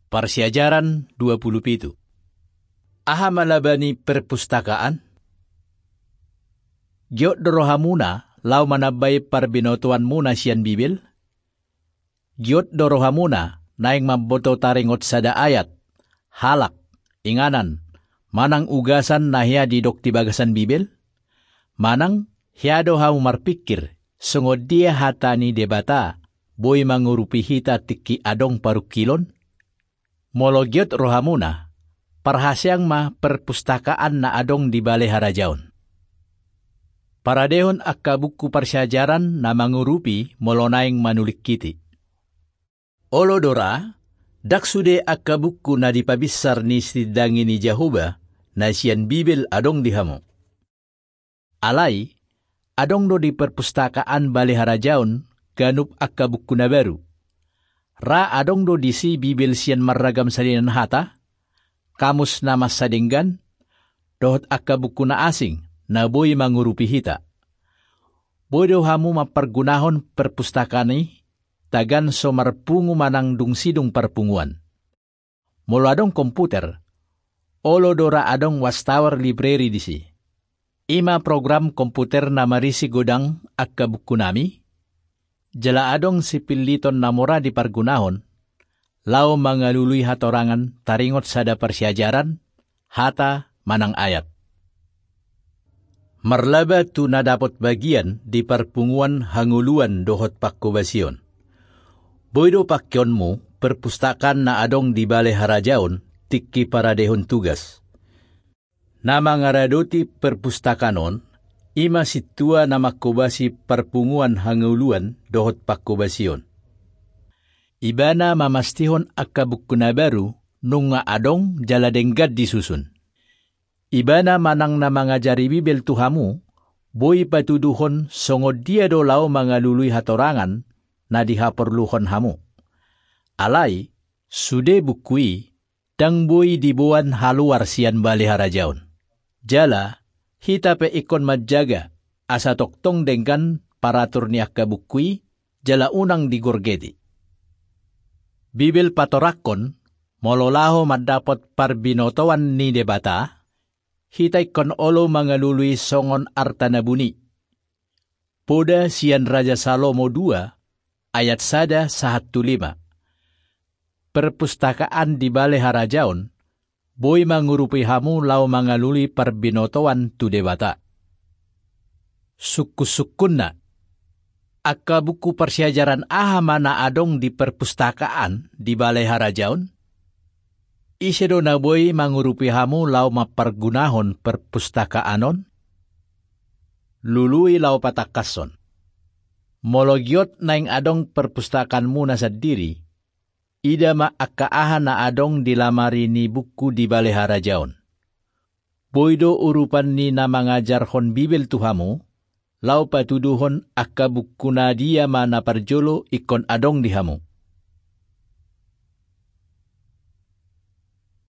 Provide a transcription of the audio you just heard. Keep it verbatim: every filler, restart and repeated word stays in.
Persiajaran dua puluh pitu. Aha malabani perpustakaan? Giot dorohamuna lau manabay parbinotuan muna siyan Bibil? Giot dorohamuna naing maboto taringot sada ayat, halak, inganan, manang ugasan na hiya didok ti bagasan Bibil? Manang hiyado hamu marpikir, sungod dia hatani debata, boy mangurupi hita tiki adong parukilon? Mologyot rohamuna, parhasyang ma perpustakaan na adong di balay harajaon. Paradehon akka buku persyajaran na mangurupi molonaing manulik kiti. Olodora, daksude akka buku na dipabisar ni sidangi ni Jehovah na siyan Bibil adong dihamu. Alay, adong do di perpustakaan balay harajaon ganup akka buku na baru. Ra adong do disi Bibil siyan marragam salinan hata, kamus na masadinggan, dohot akka buku na asing, na boy mangurupi hita. Boy do hamu mapargunahon perpustakani, tagan so marpungu manang dungsidung parpunguan. Molo adong komputer, olo dora adong wastawar library disi. Ima program komputer na marisi godang akka buku nami, jala adong sipiliton namora di pargunahon, lau mangalului hatorangan taringot sada persyajaran, hata manang ayat. Marlaba tu na dapat bagian di parpunguan hanguluan dohot pakkobasyon. Boydo pakyonmu perpustakan na adong di balay harajaon tiki paradehon tugas. Na mangaradoti perpustakanon, ima situa na makobasi parpunguan hanguluan dohot pakkobasyon. Ibana mamastihon akka buku na baru nung nga adong jaladenggad disusun. Ibana manang na mga jari Bibil tuhamu, boy patuduhon songod dia do lao mga luluy hatorangan na dihaporluhon hamu. Alay, sude bukui, dang boy dibuan haluar siyan bali harajaon. Jala, hita pe ikon madjaga, asa toktong denggan paratur ni akka bukui, jala unang digorgeti. Bibil patorakon, mololaho madapot parbinotawan ni debata, hitay kon olo mga luluy songon arta na buni. Poda siyan Raja Salomo dua, ayat sada sahat lima. Perpustakaan di balay harajaon, boy mangurupi hamu lau mga luluy parbinotawan tu debata. Suku-sukun na, akka buku persyajaran aha mana adong di perpustakaan di balay harajaon? Isedo na boy mangurupi hamu lau mapargunahon perpustakaanon? Luluy lau patakason. Mologyot na ing adong perpustakaan muna sa diri, ida ma akka na adong dilamari ni buku di balay harajaon. Boydo urupan ni na mangajarhon Bibil tuhamu, lau patuduhon akka buku na dia mana parjolo ikon adong dihamu.